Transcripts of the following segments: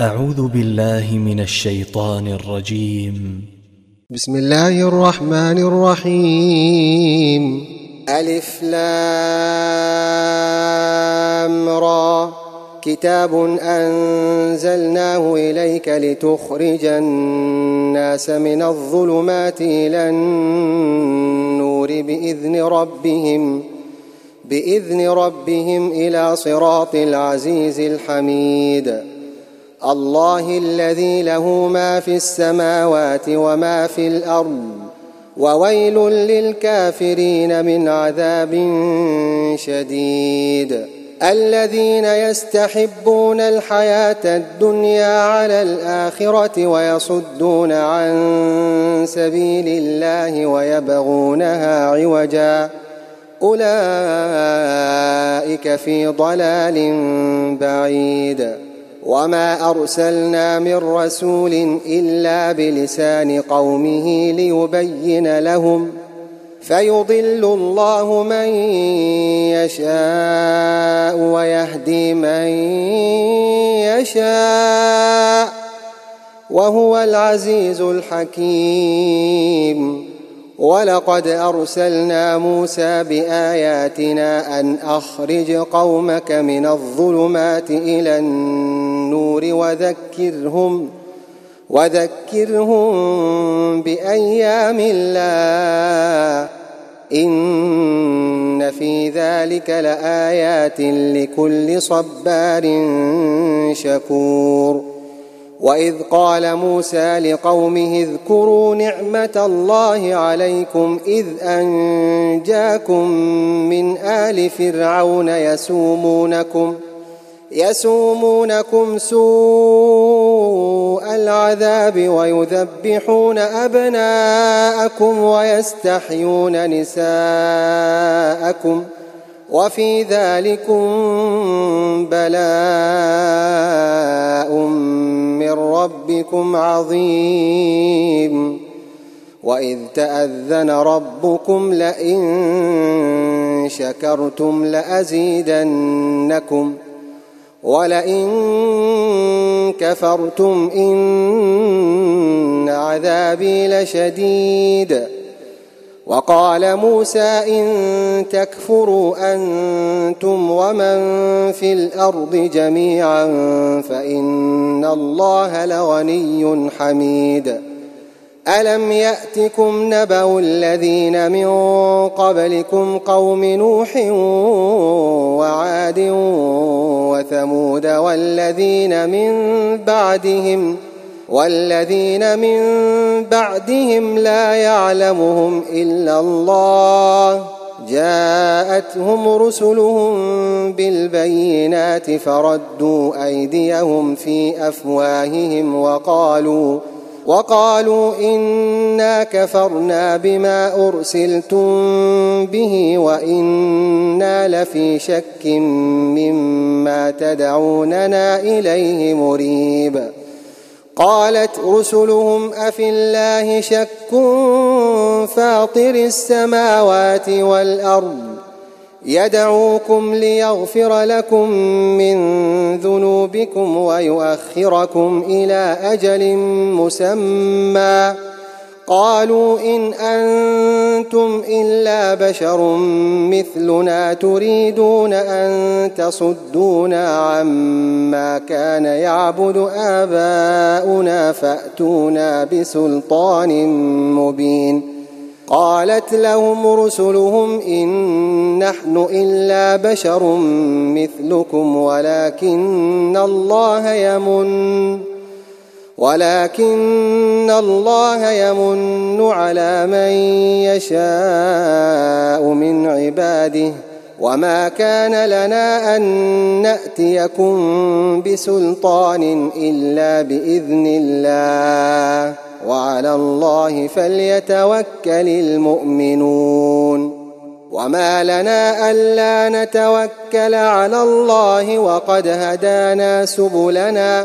أعوذ بالله من الشيطان الرجيم. بسم الله الرحمن الرحيم. ألف لام را. كتاب أنزلناه إليك لتخرج الناس من الظلمات إلى النور بإذن ربهم إلى صراط العزيز الحميد. الله الذي له ما في السماوات وما في الأرض وويل للكافرين من عذاب شديد. الذين يستحبون الحياة الدنيا على الآخرة ويصدون عن سبيل الله ويبغونها عوجا أولئك في ضلال بعيد. وما أرسلنا من رسول إلا بلسان قومه ليبين لهم فيضل الله من يشاء ويهدي من يشاء وهو العزيز الحكيم. ولقد أرسلنا موسى بآياتنا أن أخرج قومك من الظلمات إلى النور وذكرهم بأيام الله إن في ذلك لآيات لكل صبار شكور. وإذ قال موسى لقومه اذكروا نعمة الله عليكم إذ أنجاكم من آل فرعون يسومونكم سوء العذاب ويذبحون أبناءكم ويستحيون نساءكم وفي ذلكم بلاء من ربكم عظيم. وإذ تأذن ربكم لئن شكرتم لأزيدنكم ولئن كفرتم إن عذابي لشديد. وقال موسى إن تكفروا أنتم ومن في الأرض جميعا فإن الله لغني حميد. ألم يأتكم نبأ الذين من قبلكم قوم نوح وعاد وثمود والذين من بعدهم لا يعلمهم إلا الله جاءتهم رسلهم بالبينات فردوا أيديهم في أفواههم وقالوا إنا كفرنا بما أرسلتم به وإنا لفي شك مما تدعوننا إليه مريب. قالت رسلهم أفي الله شك فاطر السماوات والأرض يدعوكم ليغفر لكم من ذنوبكم ويؤخركم إلى أجل مسمى قالوا إن أنتم إلا بشر مثلنا تريدون أن تصدونا عما كان يعبد آباؤنا فأتونا بسلطان مبين. قالت لهم رسلهم إن نحن إلا بشر مثلكم ولكن الله يمن على من يشاء من عباده وما كان لنا أن نأتيكم بسلطان إلا بإذن الله وعلى الله فليتوكل المؤمنون. وما لنا ألا نتوكل على الله وقد هدانا سبلنا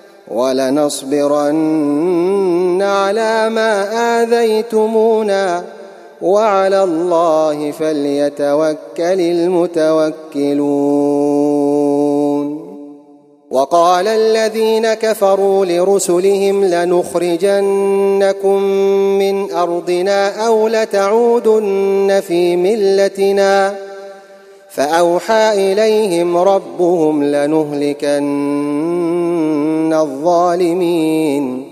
ولنصبرن على ما آذيتمونا وعلى الله فليتوكل المتوكلون. وقال الذين كفروا لرسلهم لنخرجنكم من أرضنا أو لتعودن في ملتنا فأوحى إليهم ربهم لنهلكن الظالمين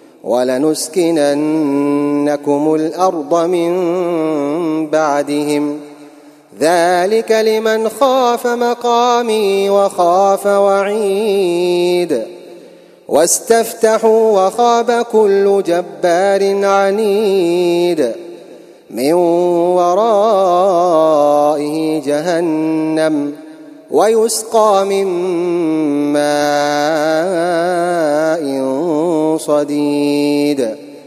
ولنسكننكم الأرض من بعدهم ذلك لمن خاف مقامي وخاف وعيد واستفتحوا وخاب كل جبار عنيد من ورائه جهنم ويسقى من ماء صديد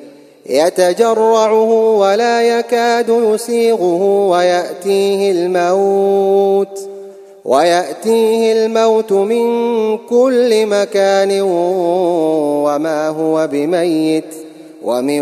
يتجرعه ولا يكاد يسيغه ويأتيه الموت من كل مكان وما هو بميت ومن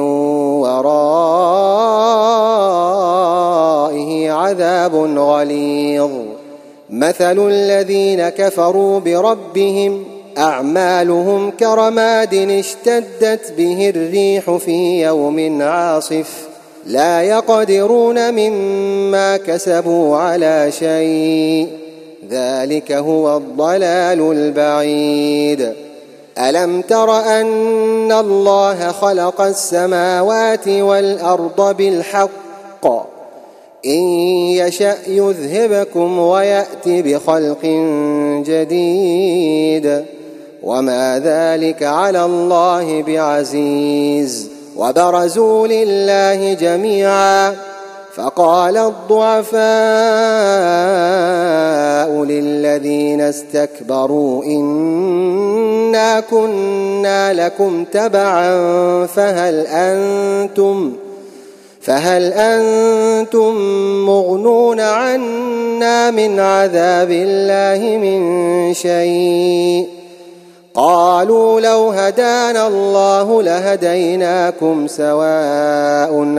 ورائه عذاب غليظ مثل الذين كفروا بربهم أعمالهم كرماد اشتدت به الريح في يوم عاصف لا يقدرون مما كسبوا على شيء ذلك هو الضلال البعيد ألم تر أن الله خلق السماوات والأرض بالحق إن يشأ يذهبكم ويأت بخلق جديد وما ذلك على الله بعزيز وبرزوا لله جميعا فقال الضعفاء للذين استكبروا إنا كنا لكم تبعا فهل أنتم مغنون عنا من عذاب الله من شيء قالوا لو هدانا الله لهديناكم سواء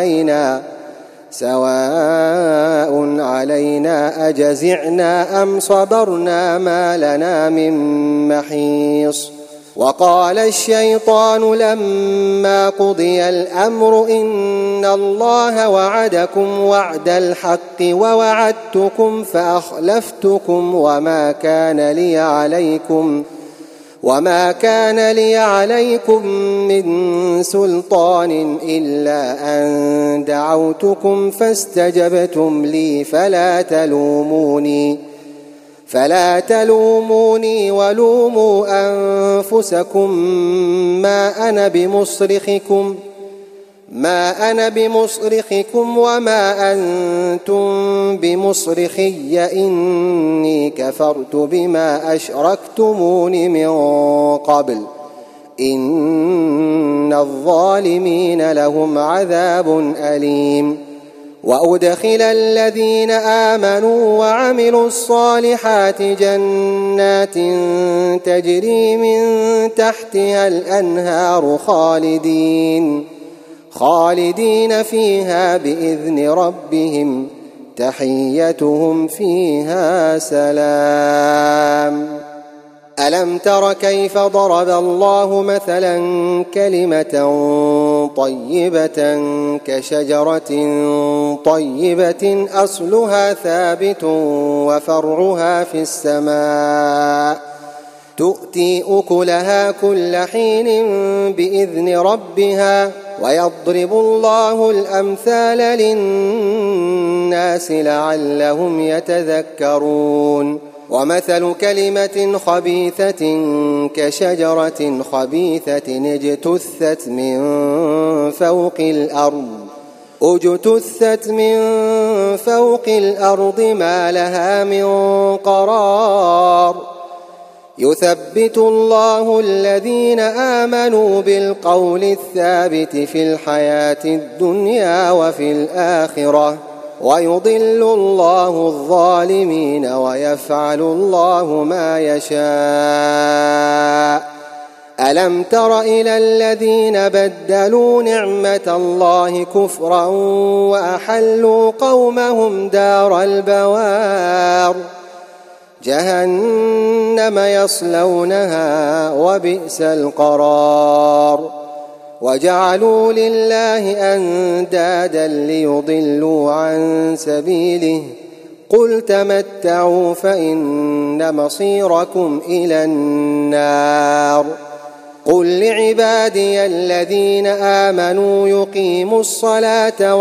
علينا أجزعنا أم صبرنا ما لنا من محيص وقال الشيطان لما قضي الأمر إن الله وعدكم وعد الحق ووعدتكم فأخلفتكم وما كان لي عليكم من سلطان إلا أن دعوتكم فاستجبتم لي فلا تلوموني ولوموا أنفسكم ما أنا بمصرخكم وما أنتم بمصرخي إني كفرت بما أشركتمون من قبل إن الظالمين لهم عذاب أليم وأدخل الذين آمنوا وعملوا الصالحات جنات تجري من تحتها الأنهار خالدين فيها بإذن ربهم تحيتهم فيها سلام ألم تر كيف ضرب الله مثلا كلمة طيبة كشجرة طيبة أصلها ثابت وفرعها في السماء تؤتي أكلها كل حين بإذن ربها ويضرب الله الأمثال للناس لعلهم يتذكرون ومثل كلمة خبيثة كشجرة خبيثة اجتثت من فوق الأرض ما لها من قرار يثبت الله الذين آمنوا بالقول الثابت في الحياة الدنيا وفي الآخرة ويضل الله الظالمين ويفعل الله ما يشاء ألم تر إلى الذين بدلوا نعمة الله كفرا وأحلوا قومهم دار البوار جهنم يصلونها وبئس القرار وجعلوا لله أندادا ليضلوا عن سبيله قل تمتعوا فإن مصيركم إلى النار قل لعبادي الذين آمنوا يقيموا الصلاة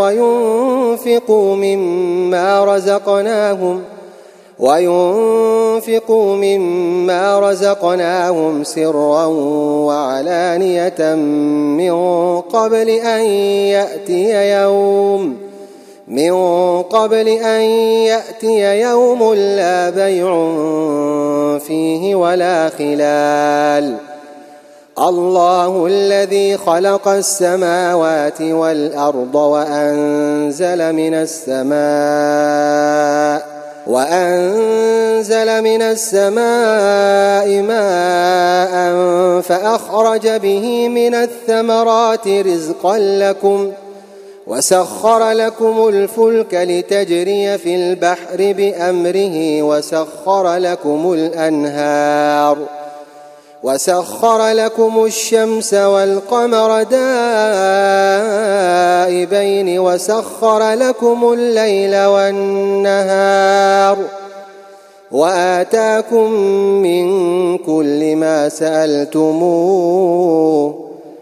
وينفقوا مما رزقناهم سرا وعلانية من قبل أن يأتي يوم لا بيع فيه ولا خلال الله الذي خلق السماوات والأرض وأنزل من السماء ماء فأخرج به من الثمرات رزقا لكم وسخر لكم الفلك لتجري في البحر بأمره وسخر لكم الشمس والقمر دائبين وسخر لكم الليل والنهار وآتاكم من كل ما سألتموه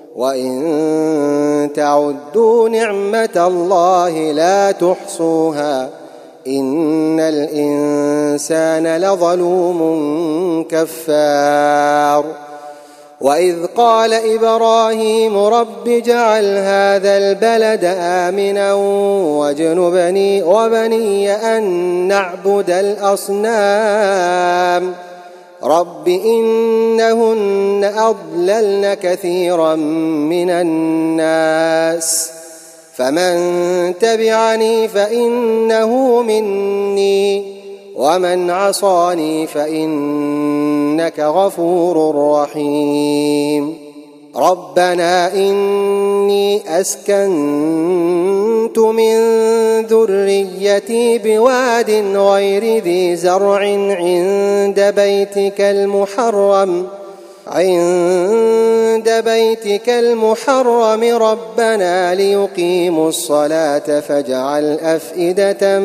وإن تعدوا نعمة الله لا تحصوها إن الإنسان لظلوم كفار وإذ قال إبراهيم رب اجعل هذا البلد آمنا واجنبني وبني أن نعبد الأصنام رب إنهن أضللن كثيرا من الناس فمن تبعني فإنه مني ومن عصاني فإنك غفور رحيم ربنا إني أسكنت من ذريتي بواد غير ذي زرع عند بيتك المحرم ربنا ليقيموا الصلاة فاجعل أفئدة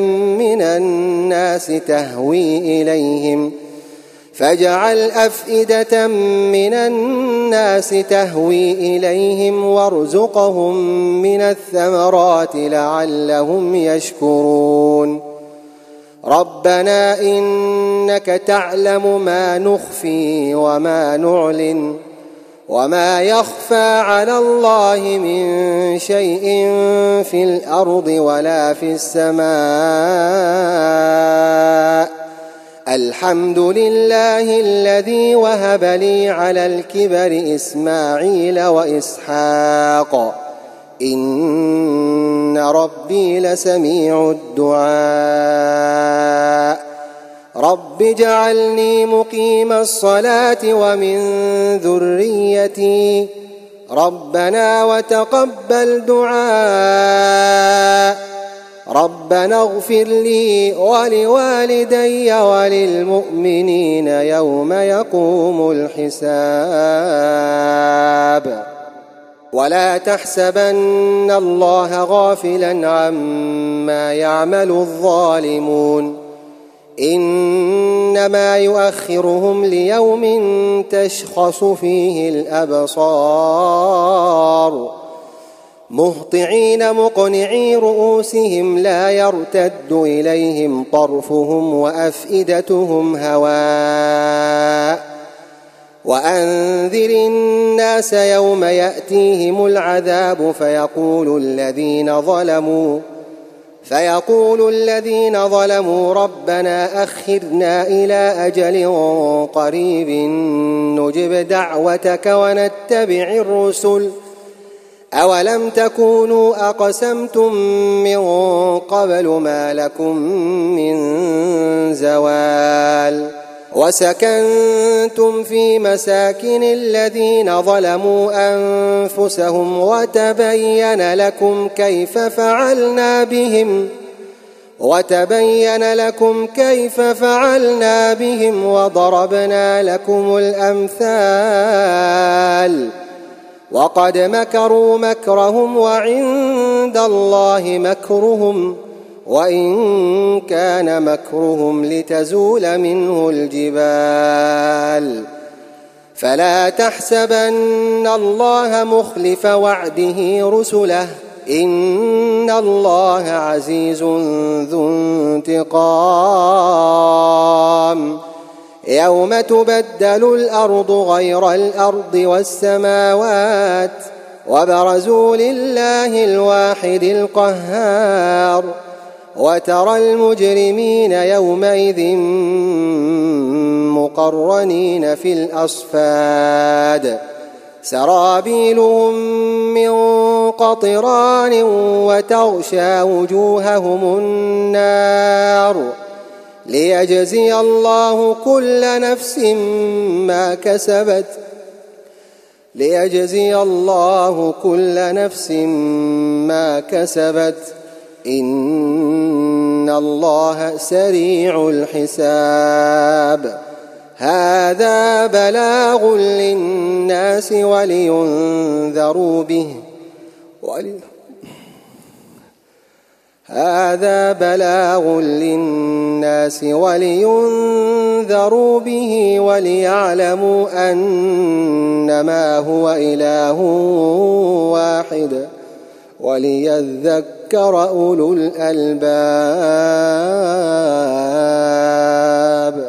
من الناس تهوي إليهم وارزقهم من الثمرات لعلهم يشكرون ربنا إنك تعلم ما نخفي وما نعلن وما يخفى على الله من شيء في الأرض ولا في السماء الحمد لله الذي وهب لي على الكبر إسماعيل وإسحاق إن ربي لسميع الدعاء رب اجعلني مقيم الصلاة ومن ذريتي ربنا وتقبل دعاء ربنا اغفر لي ولوالدي وللمؤمنين يوم يقوم الحساب ولا تحسبن الله غافلا عما يعمل الظالمون إنما يؤخرهم ليوم تشخص فيه الأبصار مهطعين مقنعي رؤوسهم لا يرتد إليهم طرفهم وأفئدتهم هواء وأنذر الناس يوم يأتيهم العذاب فيقول الذين ظلموا ربنا أخرنا إلى أجل قريب نجب دعوتك ونتبع الرسل أولم تكونوا أقسمتم من قبل ما لكم من زوال وسكنتم في مساكن الذين ظلموا أنفسهم وتبين لكم كيف فعلنا بهم وتبين لكم كيف فعلنا بهم وضربنا لكم الأمثال وقد مكروا مكرهم وعند الله مكرهم وإن كان مكرهم لتزول منه الجبال فلا تحسبن الله مخلف وعده رسله إن الله عزيز ذو انتقام يوم تبدل الأرض غير الأرض والسماوات وبرزوا لله الواحد القهار وترى المجرمين يومئذ مقرنين في الأصفاد سرابيلهم من قطران وتغشى وجوههم النار ليجزي الله كل نفس ما كسبت إن الله سريع الحساب هذا بلاغ للناس ولينذروا به وليعلموا أنما هو إله واحد وليذكر أولو الألباب.